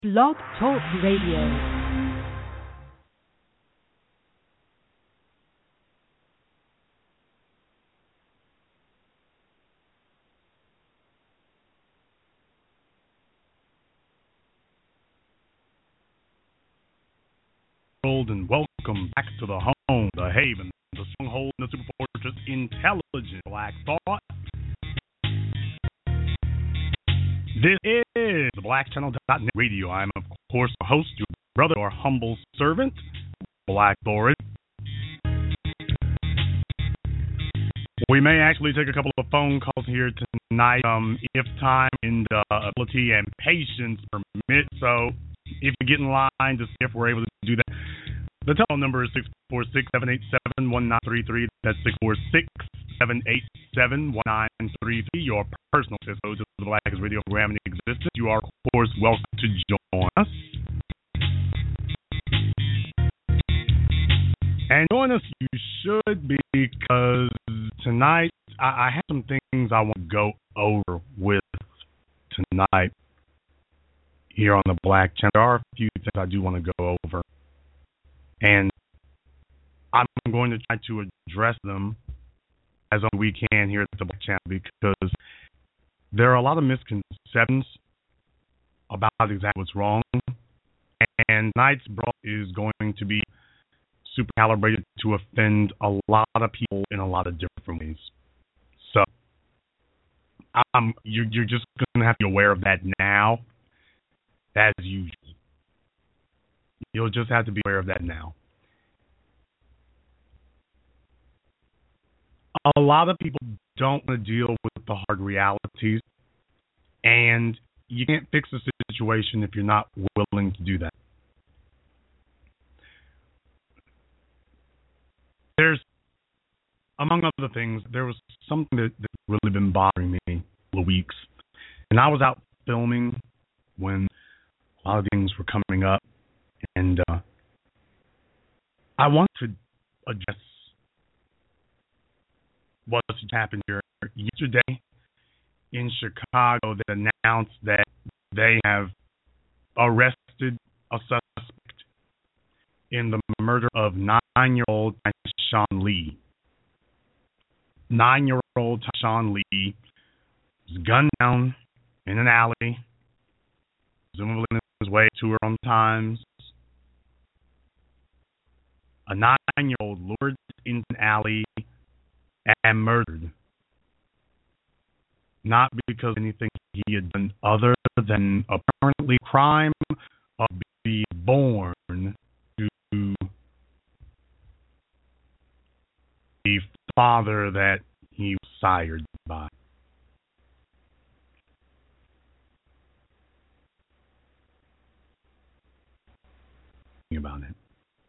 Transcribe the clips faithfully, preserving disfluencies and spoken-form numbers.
Blog Talk Radio. And welcome back to the home, the haven, the stronghold, and the super fortress, intelligent black thought. This is the black channel dot net radio. I'm, of course, the host, your brother, your humble servant, Black Thorin. We may actually take a couple of phone calls here tonight, um, if time and uh, ability and patience permit. So, if you get in line to see if we're able to do that. The telephone number is six four six, seven eight seven, one nine three three. That's six four six, seven eight seven, one nine three three. Your personal code to the Black Radio program in existence. You are, of course, welcome to join us. And join us you should be, because tonight I, I have some things I want to go over with tonight here on the Black Channel. There are a few things I do want to go over. And I'm going to try to address them as only we can here at the Black Channel, because there are a lot of misconceptions about exactly what's wrong. And tonight's brawl is going to be super calibrated to offend a lot of people in a lot of different ways. So um, you're, you're just going to have to be aware of that now, as usual. You'll just have to be aware of that now. A lot of people don't want to deal with the hard realities, and you can't fix a situation if you're not willing to do that. There's, among other things, there was something that, that really been bothering me for weeks, and I was out filming when a lot of things were coming up. And uh, I want to address what happened here yesterday in Chicago that announced that they have arrested a suspect in the murder of nine-year-old Tyshawn Lee. Nine-year-old Tyshawn Lee was gunned down in an alley, presumably on his way to her own times. A nine-year-old lured into an alley and murdered, not because of anything he had done other than apparently crime of being born to the father that he was sired by. About it.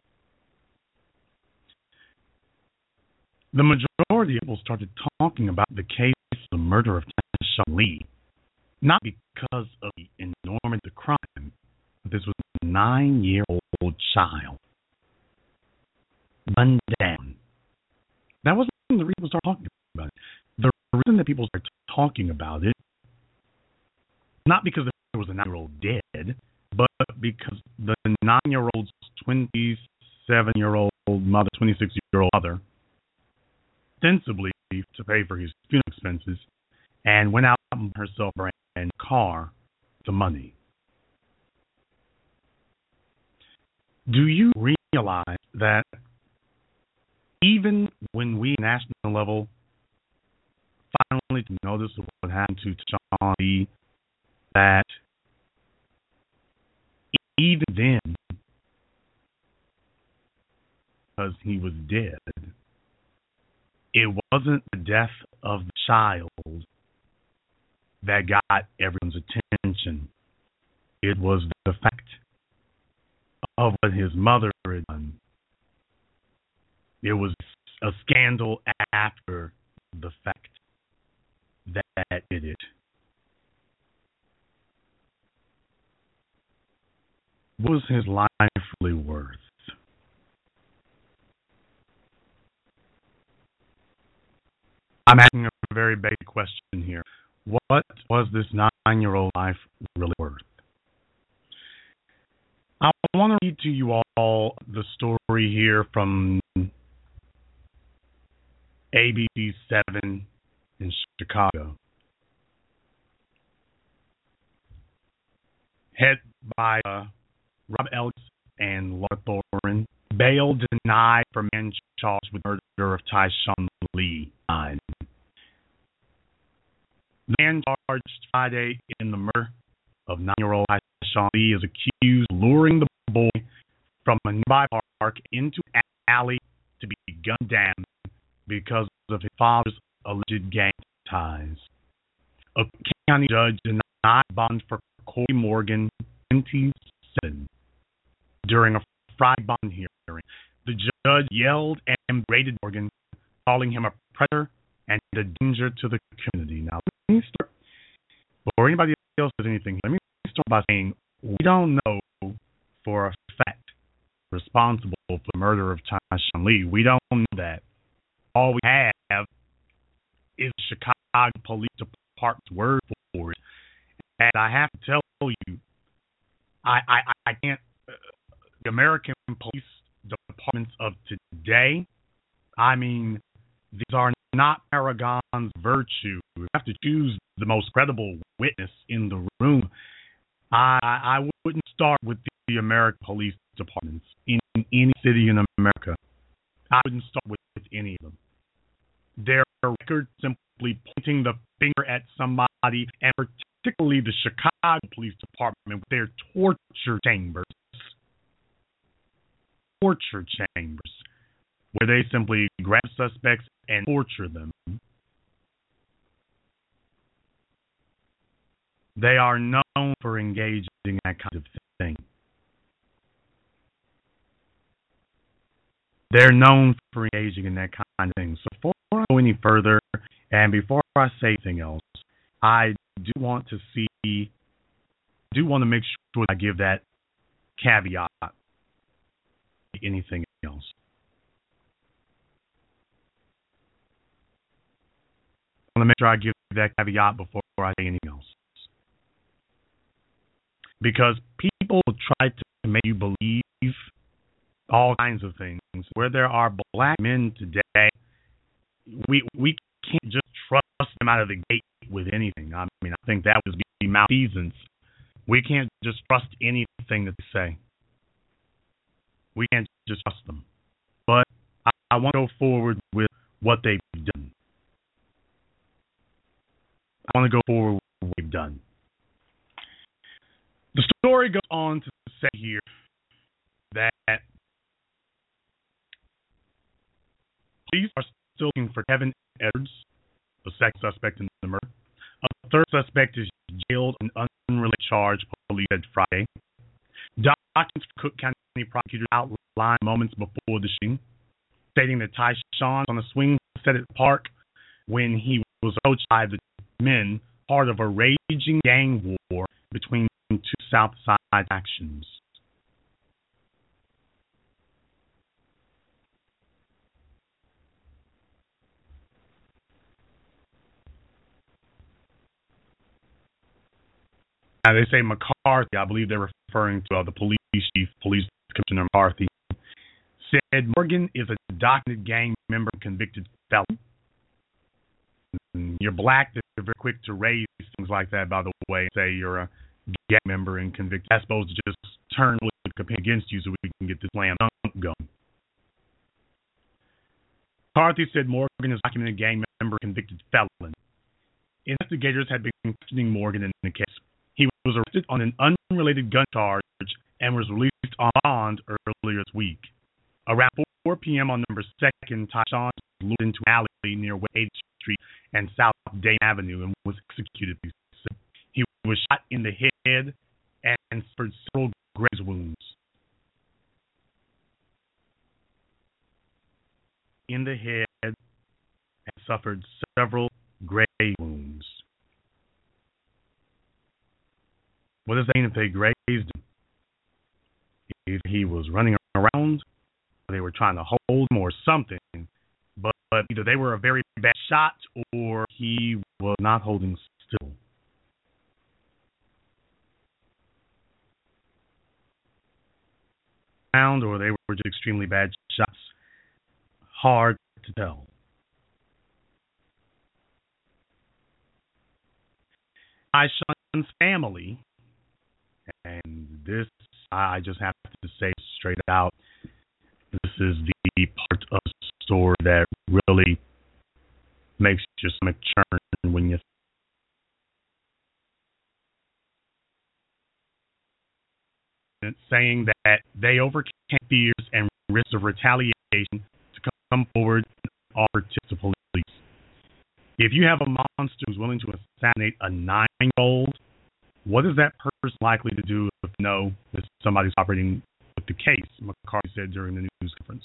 The majority of people started talking about the case of the murder of Tyshawn Lee, not because of the enormity of the crime, but this was a nine-year-old child gunned down. That wasn't the reason people started talking about it. The reason that people started talking about it, not because there was a nine-year-old dead, but because the nine-year-old's twenty-seven-year-old mother, twenty-six-year-old mother, ostensibly to pay for his funeral expenses, and went out and bought herself a brand new car with the money. Do you realize that even when we, national level, finally notice what happened to Tyshawn Lee, that even then, because he was dead, it wasn't the death of the child that got everyone's attention. It was the fact of what his mother had done. It was a scandal after the fact that did it. What was his life really worth? I'm asking a very basic question here. What was this nine-year-old life really worth? I want to read to you all the story here from A B C seven in Chicago. Head by uh, Rob Ellis and Laura Thorin. Bail denied for man charged with murder of Tyshawn Lee. The man charged Friday in the murder of nine-year-old Tyshawn Lee is accused of luring the boy from a nearby park into an alley to be gunned down because of his father's alleged gang ties. A county judge denied bond for Corey Morgan, twenty-seven, during a Friday bond hearing. The judge yelled and berated Morgan, calling him a predator and a danger to the community. Now, let me start, before anybody else says anything, let me start by saying we don't know for a fact responsible for the murder of Tyshawn Lee. We don't know that. All we have is Chicago Police Department's word for it. And I have to tell you, I, I, I can't, uh, the American police departments of today, I mean, these are not paragons of virtue. We have to choose the most credible witness in the room. I, I wouldn't start with the American police departments in any city in America. I wouldn't start with, with any of them. Their record simply pointing the finger at somebody, and particularly the Chicago Police Department with their torture chambers. Torture chambers, where they simply grab suspects and torture them. They are known for engaging in that kind of thing. They're known for engaging in that kind of thing. So before I go any further, and before I say anything else, I do want to see, do want to make sure I give that caveat. Anything else? I want to make sure I give that caveat before I say anything else. Because people try to make you believe all kinds of things. Where there are black men today, we we can't just trust them out of the gate with anything. I mean, I think that would be malfeasance. We can't just trust anything that they say. We can't just trust them. But I, I want to go forward with what they've done. I want to go forward with what they've done. The story goes on to say here that police are still looking for Kevin Edwards, the second suspect in the murder. A third suspect is jailed on an unrelated charge, police said Friday. Documents from Cook County prosecutors outlined moments before the shooting, stating that Tyshawn was on a swing set at the park when he was approached by the men, part of a raging gang war between two South Side factions. Now, they say McCarthy, I believe they're referring to uh, the police chief, Police Commissioner McCarthy, said Morgan is a documented gang member and convicted felon. And you're black, they're very quick to raise things like that, by the way, say you're a gang member and convicted. I suppose to just turn the against you so we can get this slam dunk going. McCarthy said Morgan is a documented gang member and convicted felon. Investigators had been questioning Morgan in the case. He was arrested on an unrelated gun charge and was released on bond earlier this week. Around four p.m. on November second, Tyshawn was lured into an alley near West eighth Street and South Dane Avenue and was executed. He was shot in the head and suffered several graze wounds. In the head and suffered several graze wounds. What does that mean if they grazed him? If he was running around, or they were trying to hold him or something, but, but either they were a very bad shot or he was not holding still. round or they were just extremely bad shots. Hard to tell. My son's family, and this I just have to say straight out, this is the part of the story that really makes your stomach churn when you saying that they overcame fears and risks of retaliation to come forward and offer tips to police. If you have a monster who's willing to assassinate a nine-year-old, what is that person likely to do if they know that somebody's operating with the case? McCarthy said during the news conference.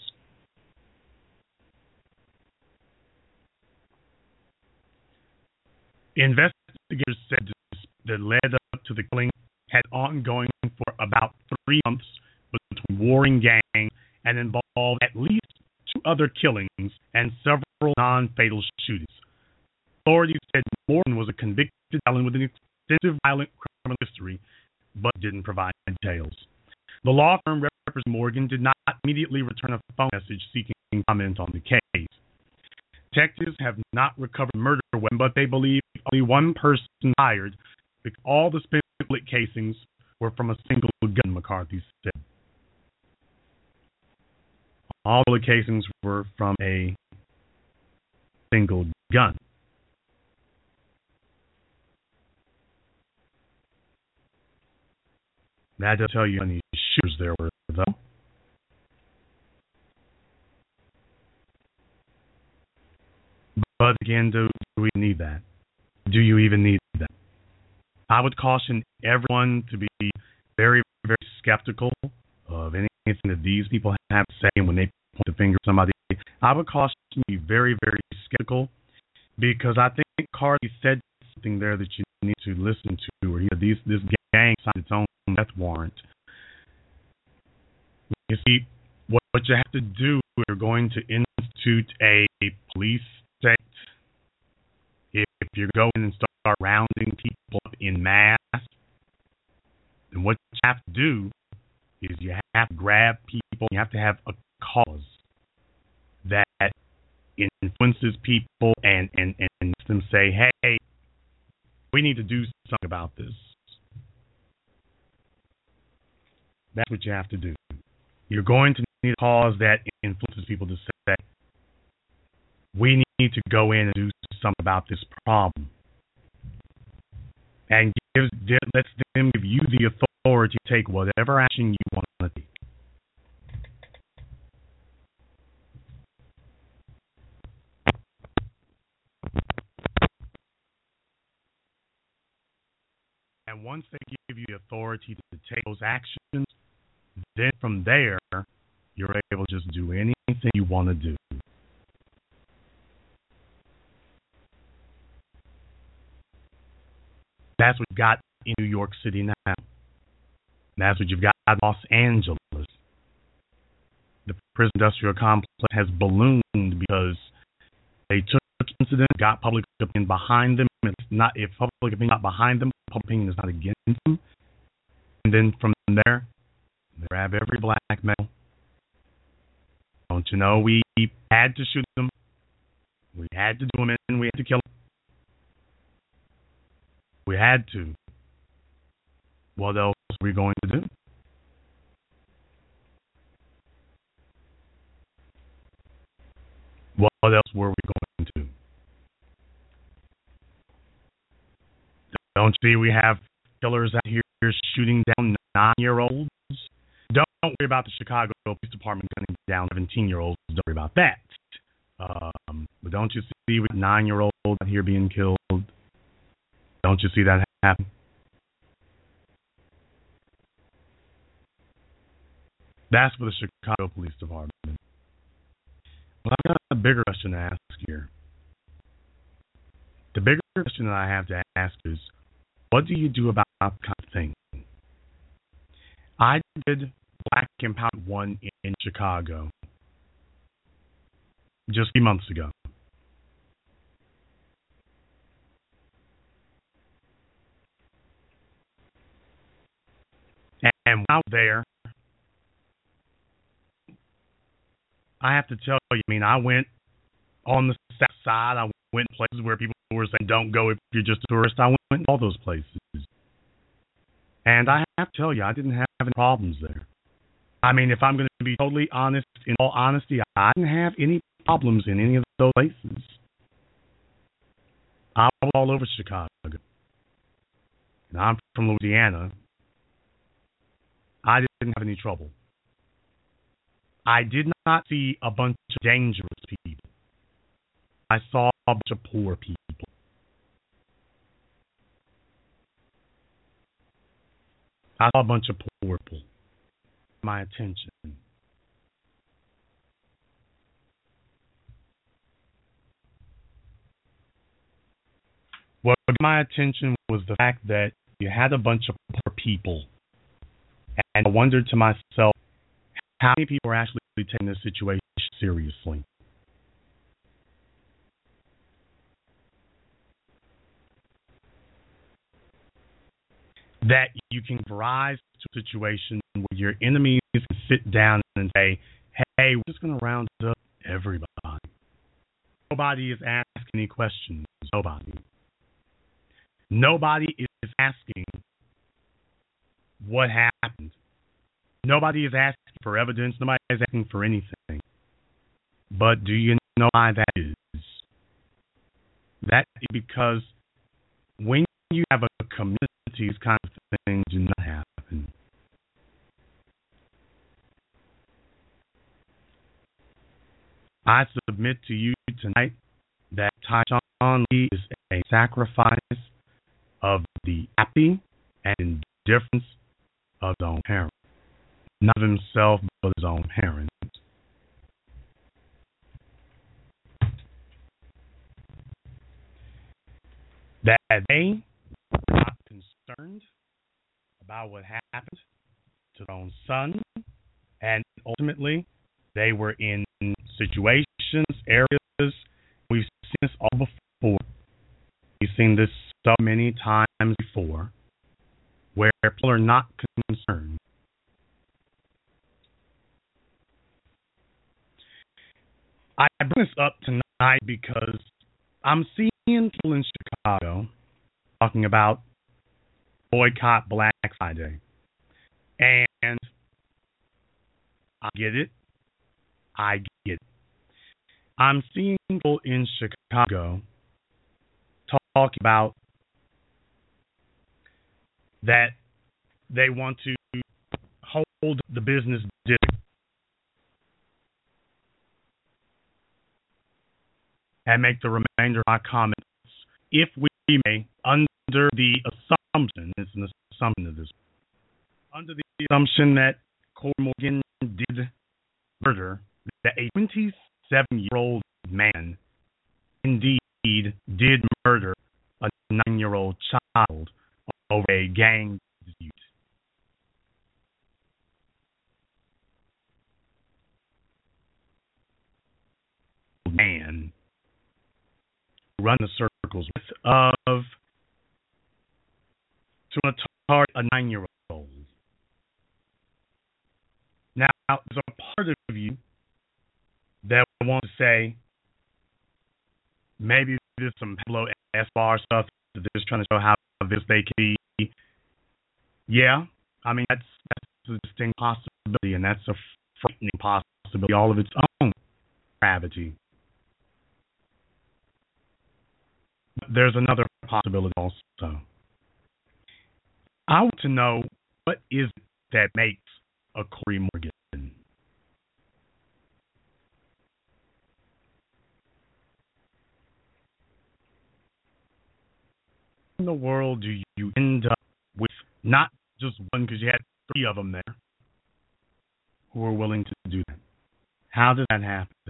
Investigators said that led up to the killing had ongoing for about three months between warring gangs and involved at least two other killings and several non-fatal shootings. Authorities said Morgan was a convicted felon with an extensive violent criminal history, but didn't provide details. The law firm representing Morgan did not immediately return a phone message seeking comment on the case. Detectives have not recovered a murder weapon, but they believe only one person fired because all the spent bullet casings were from a single gun, McCarthy said. All the casings were from a single gun. That doesn't tell you how many shooters there were, though. But again, do, do we need that? Do you even need that? I would caution everyone to be very, very skeptical of anything that these people have to say when they point the finger at somebody. I would caution you to be very, very skeptical because I think Cardi said something there that you need to listen to, where he said these, this gang signed its own death warrant. You see, what, what you have to do if you're going to institute a police state, if, if you're going and start rounding people up in mass, then what you have to do is you have to grab people, you have to have a cause that influences people and, and, and makes them say, hey, we need to do something about this. That's what you have to do. You're going to need a cause that influences people to say, we need to go in and do something about this problem. And gives, lets them give you the authority to take whatever action you want to take. And once they give you the authority to take those actions, then from there, you're able to just do anything you want to do. That's what you've got in New York City now. That's what you've got in Los Angeles. The prison industrial complex has ballooned because they took the incident, got public opinion behind them. It's not, if public opinion is not behind them, public opinion is not against them. And then from there, they grab every black male. Don't you know we had to shoot them? We had to do them in, we had to kill them. We had to. What else were we going to do? What else were we going to do? Don't you see we have killers out here shooting down nine-year-olds? Don't worry about the Chicago Police Department gunning down seventeen-year-olds. Don't worry about that. Um, but don't you see with nine-year-olds out here being killed? Don't you see that happen? That's for the Chicago Police Department. Well, I've got a bigger question to ask here. The bigger question that I have to ask is, what do you do about that kind of thing? I did Black Empowerment One in Chicago just a few months ago. And out there, I have to tell you, I mean, I went on the south side. I went places where people were saying, don't go if you're just a tourist. I went to all those places. And I have to tell you, I didn't have any problems there. I mean, if I'm going to be totally honest, in all honesty, I didn't have any problems in any of those places. I was all over Chicago. And I'm from Louisiana. I didn't have any trouble. I did not see a bunch of dangerous people. I saw a bunch of poor people. I saw a bunch of poor people. My attention. What got my attention was the fact that you had a bunch of poor people. And I wondered to myself, how many people are actually taking this situation seriously? That you can rise to a situation where your enemies can sit down and say, hey, we're just going to round up everybody. Nobody is asking any questions. Nobody. Nobody is asking what happened. Nobody is asking for evidence. Nobody is asking for anything. But do you know why that is? That is because when you have a community, these kinds of things do not happen. I submit to you tonight that Tyshawn Lee is a sacrifice of the apathy and indifference of his own parents. Not of himself, but his own parents. That they are not concerned about what happened to their own son, and ultimately they were in situations, areas, we've seen this all before. We've seen this so many times before, where people are not concerned. I bring this up tonight because I'm seeing people in Chicago talking about boycott Black Friday. And I get it. I get it. I'm seeing people in Chicago talk about that they want to hold the business district and make the remainder of my comments, if we may, under the assumption, it's an assumption of this, under the assumption that Corey Morgan did murder, that a twenty-seven-year-old man indeed did murder a nine-year-old child over a gang dispute. Man run the circles with of to target a nine-year-old. Now, there's a part of you that wants to say maybe there's some Pablo Escobar stuff that they're just trying to show how this they can be. Yeah, I mean that's that's a distinct possibility, and that's a frightening possibility, all of its own gravity. There's another possibility also. I want to know, what is it that makes a Corey Morgan? In the world do you end up with not just one, because you had three of them there who were willing to do that? How did that happen?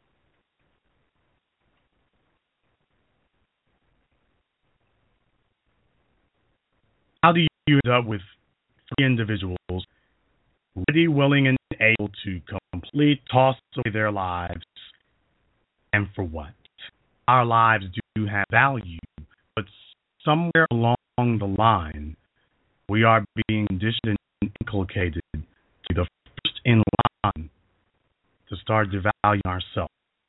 How do you end up with three individuals ready, willing, and able to completely toss away their lives? And for what? Our lives do have value, but somewhere along the line, we are being conditioned and inculcated to the first in line to start devaluing ourselves.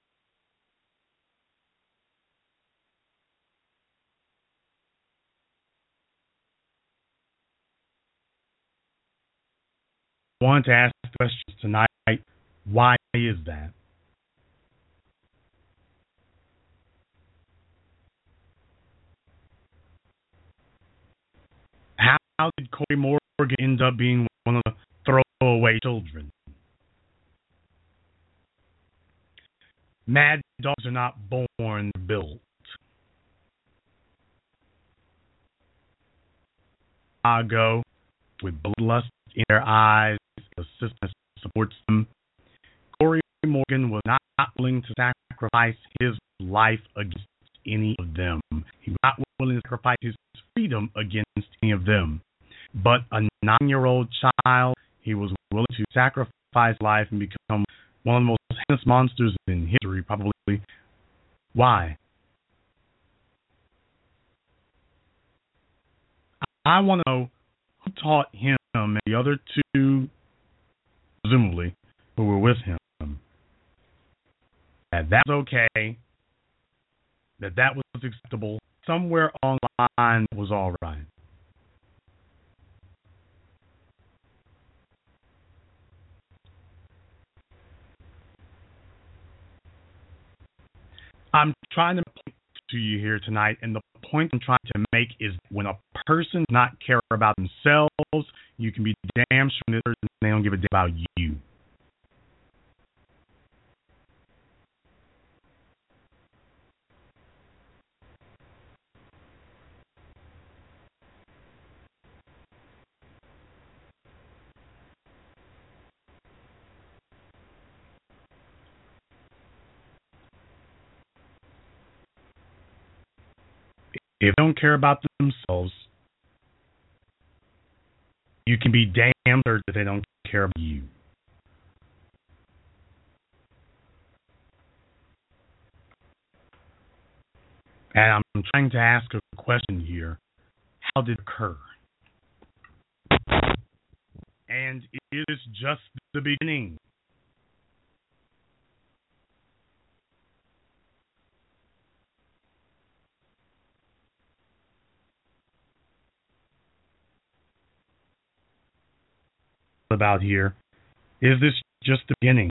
I want to ask the questions tonight. Why is that? How, how did Corey Morgan end up being one of the throwaway children? Mad dogs are not born, they're built. Chicago, with bloodlust in their eyes, the system supports them. Corey Morgan was not willing to sacrifice his life against any of them. He was not willing to sacrifice his freedom against any of them. But a nine-year-old child, he was willing to sacrifice life and become one of the most heinous monsters in history, probably. Why? I want to know who taught him and the other two, presumably, who were with him, that that was okay, that that was acceptable. Somewhere online was all right. I'm trying to point to you here tonight, and the point I'm trying to make is when a person does not care about themselves, you can be damn sure that they don't give a damn about you. If they don't care about themselves, you can be damn sure that they don't care about you. And I'm trying to ask a question here. How did it occur? And it is just the beginning. About here, is this just the beginning?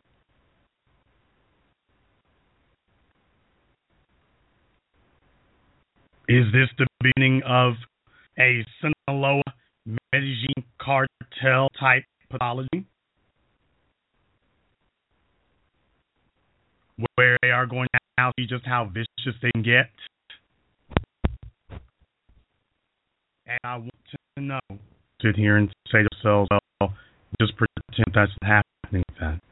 Is this the beginning of a Sinaloa Medellin cartel type pathology, where they are going to now see just how vicious they can get? And I want to know, sit here and say to yourselves, well, just pretend that's happening with that.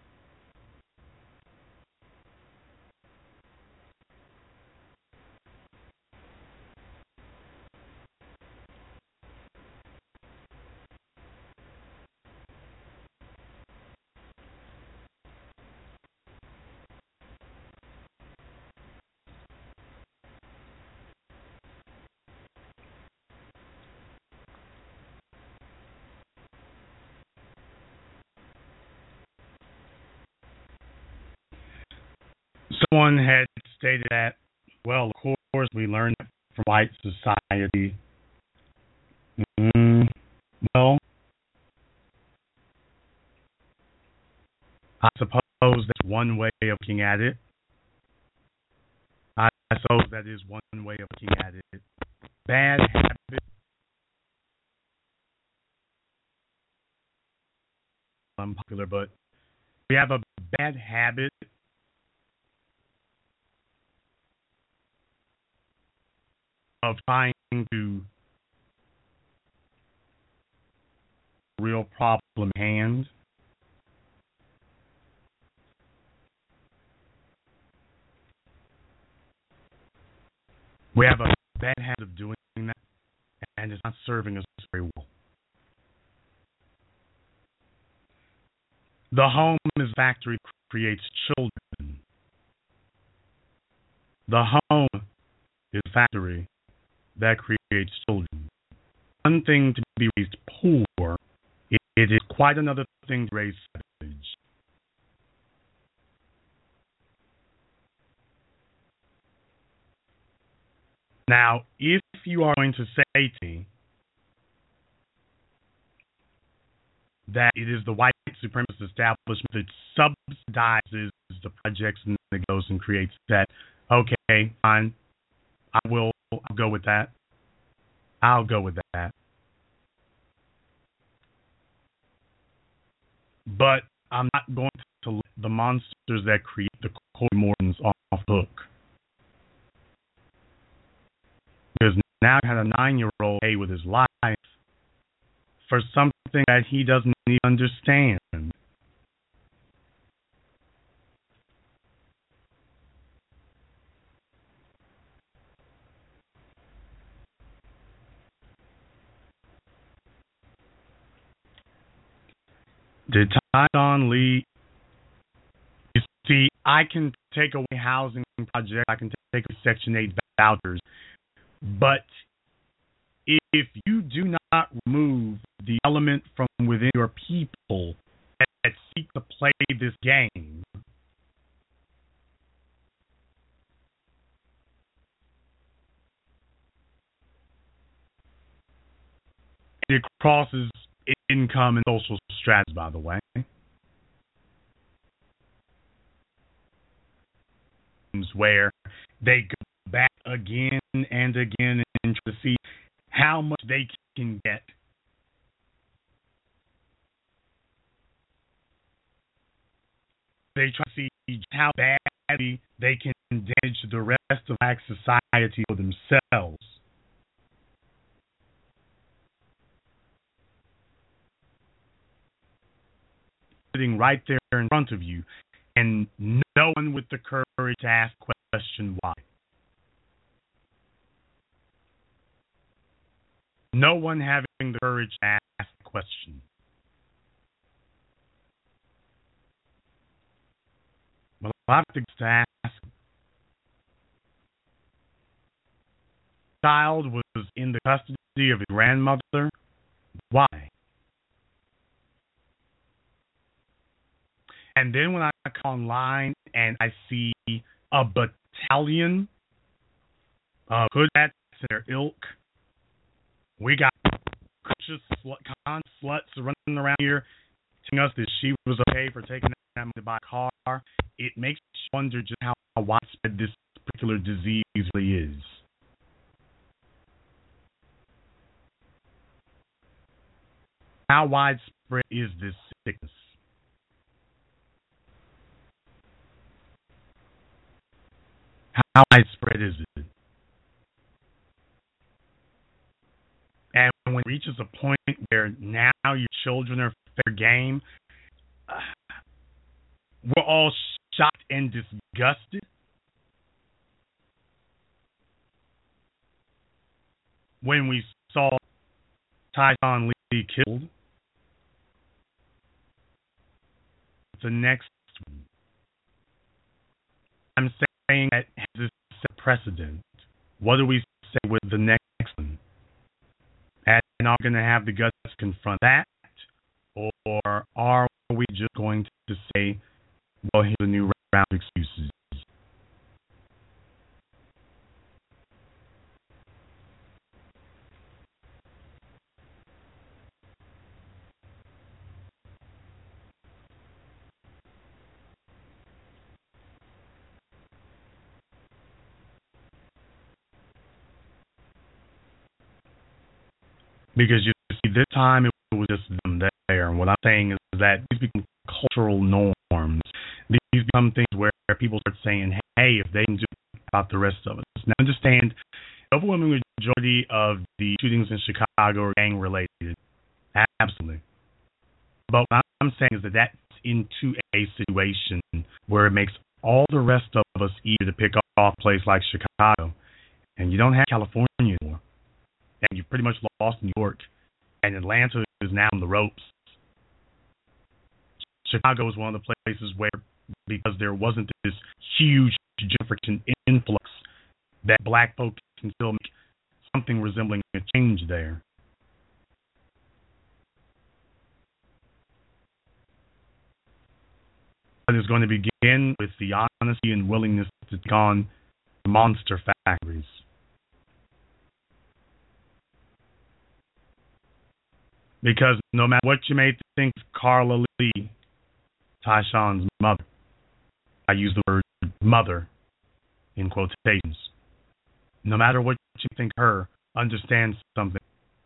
Someone had stated that, well, of course, we learned that from white society. Mm, well, I suppose that's one way of looking at it. I suppose that is one way of looking at it. Bad habit. Unpopular, but we have a bad habit of trying to real problem in hand. We have a bad habit of doing that, and it's not serving us very well. The home is a factory that creates children. The home is a factory that creates children. One thing to be raised poor, it, it is quite another thing to raise savage. Now, if you are going to say to me that it is the white supremacist establishment that subsidizes the projects and that goes and creates that, okay, fine, I will I'll go with that. I'll go with that. But I'm not going to let the monsters that create the Cory Mortons off the hook. Because now you had a nine-year-old pay with his life for something that he doesn't even understand. Did Tyshawn Lee? You see, I can take away housing projects. I can take away Section eight vouchers. But if you do not remove the element from within your people that, that seek to play this game, it crosses income and social stratas, by the way. Where they go back again and again and try to see how much they can get. They try to see how badly they can damage the rest of black society for themselves. Sitting right there in front of you, and no one with the courage to ask question why. No one having the courage to ask the question. Well, a lot of things to ask. The child was in the custody of his grandmother. Why? And then when I come online and I see a battalion of hood rats in their ilk, we got conscious slut, con sluts running around here telling us that she was okay for taking that money to buy a car. It makes you wonder just how widespread this particular disease really is. How widespread is this sickness? How widespread is it? And when it reaches a point where now your children are fair game, uh, we're all shocked and disgusted. When we saw Tyshawn Lee killed, the next one. I'm saying that this is a precedent. What do we say with the next one? And are we going to have the guts to confront that? Or are we just going to say, well, here's a new round of excuses? Because you see, this time it was just them there. And what I'm saying is that these become cultural norms. These become things where people start saying, hey, if they can do it about the rest of us. Now, understand, the overwhelming majority of the shootings in Chicago are gang-related. Absolutely. But what I'm saying is that that's into a situation where it makes all the rest of us eager to pick off a place like Chicago. And you don't have California anymore. And you pretty much lost New York, and Atlanta is now on the ropes. Chicago is one of the places where, because there wasn't this huge gentrification influx, that black folks can still make something resembling a change there. But it's going to begin with the honesty and willingness to take on monster factories. Because no matter what you may think of Carla Lee, Tyshawn's mother, I use the word mother in quotations. No matter what you think of her, understand something.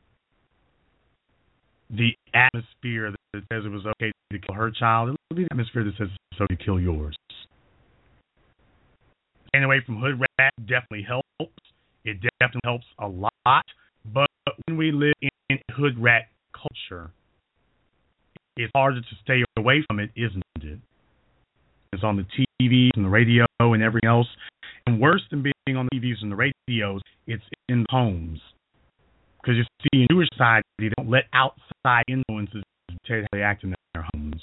The atmosphere that says it was okay to kill her child, it'll be the atmosphere that says it's okay to kill yours. Staying away from hood rat definitely helps. It definitely helps a lot. But when we live in hood rat culture, it's harder to stay away from it, isn't it? It's on the T V and the radio and everything else. And worse than being on the T Vs and the radios, it's in the homes. Because you see, in Jewish society, they don't let outside influences dictate how they act in their homes.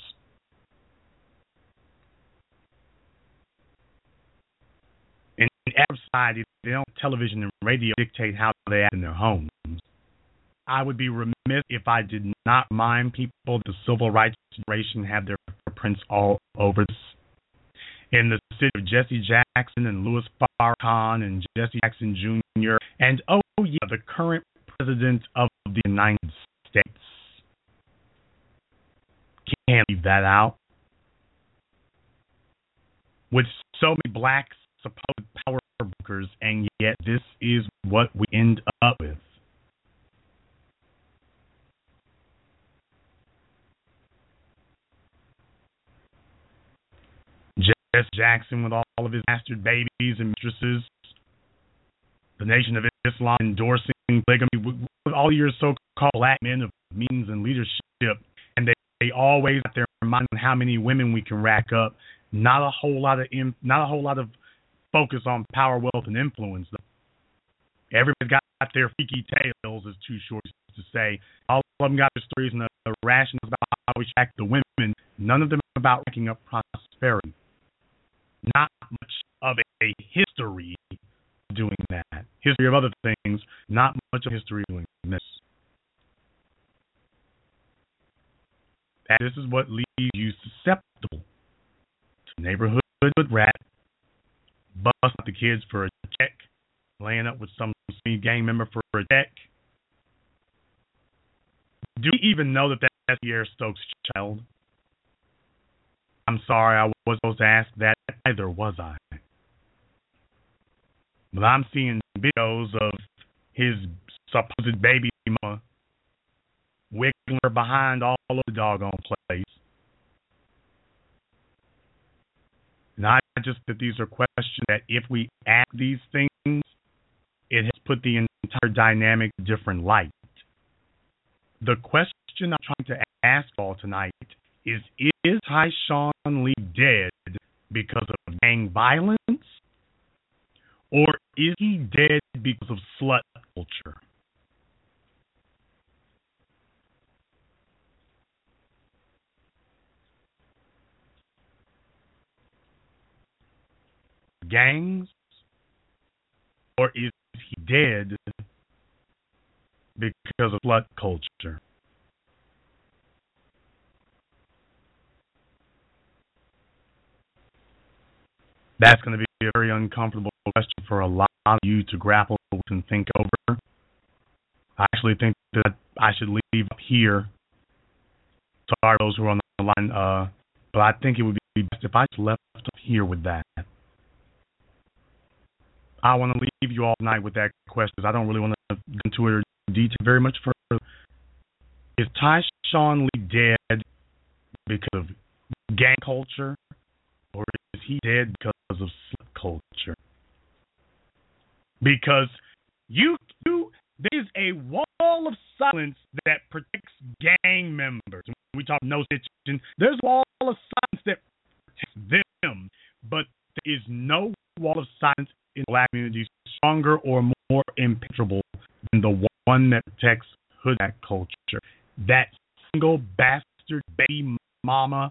In Arab society, they don't let television and radio dictate how they act in their homes. I would be remiss if I did not remind people that the civil rights generation had their prints all over this. In the city of Jesse Jackson and Louis Farrakhan and Jesse Jackson Junior and, oh yeah, the current president of the United States. Can't leave that out. With so many black supposed power brokers, and yet this is what we end up with. Jesse Jackson with all of his bastard babies and mistresses. The Nation of Islam endorsing polygamy with all your so-called black men of means and leadership, and they, they always have their mind on how many women we can rack up. Not a whole lot of not a whole lot of focus on power, wealth, and influence. Everybody's got their freaky tales, as Too Short to say. All of them got their stories and the rationales about how we should act the women. None of them about racking up prosperity. Not much of a history doing that. History of other things, not much of history doing this. And this is what leaves you susceptible to neighborhood rat, bust out the kids for a check, laying up with some gang member for a check. Do you even know that that's Pierre Stokes' child? I'm sorry, I was supposed to ask that. Either was I. But I'm seeing videos of his supposed baby mama wiggling her behind all over the doggone place. And I just that these are questions that if we ask these things, it has put the entire dynamic in a different light. The question I'm trying to ask all tonight is, is Tyshawn Lee dead because of gang violence? Or is he dead because of slut culture? Gangs? Or is he dead because of slut culture? That's going to be a very uncomfortable question for a lot of you to grapple with and think over. I actually think that I should leave up here. Sorry those who are on the line, uh, but I think it would be best if I just left up here with that. I want to leave you all tonight with that question. I don't really want to get into it in detail very much further. Is Tyshawn Lee dead because of gang culture, or is he dead because of slut culture? Because you, you, there's a wall of silence that protects gang members. When we talk no snitching, there's a wall of silence that protects them, but there is no wall of silence in the black community stronger or more impenetrable than the one that protects hood culture. That single bastard baby mama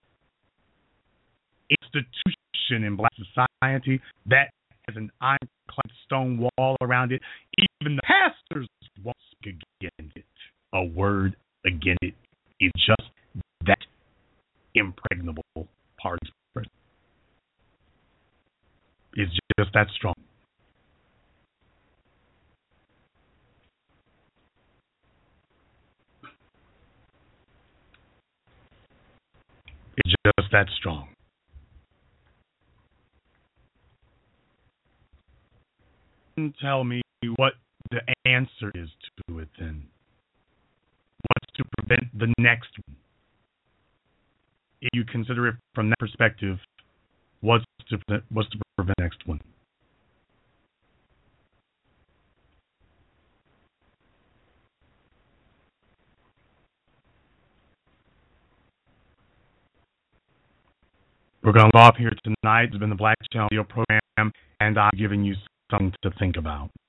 institution in black society that has an ironclad stone wall around it. Even the pastors won't speak against it. A word against it is just that impregnable part of it. It's just that strong. just that strong. Tell me what the answer is to it then. What's to prevent the next one? If you consider it from that perspective, what's to prevent, what's to prevent the next one? We're going to go off here tonight. It's been the Black Channel Radio program, and I'm giving you something to think about.